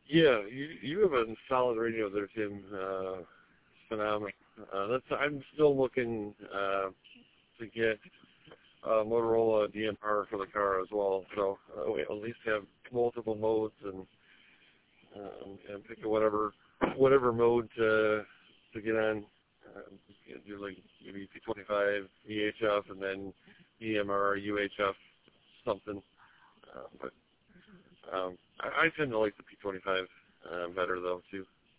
Yeah, you have a solid radio there, Tim. Phenomenal. I'm still looking to get Motorola DMR for the car as well. So we at least have multiple modes and pick whatever mode to get on. Do like maybe P25 VHF and then EMR UHF something. But I tend to like the P25 better though too.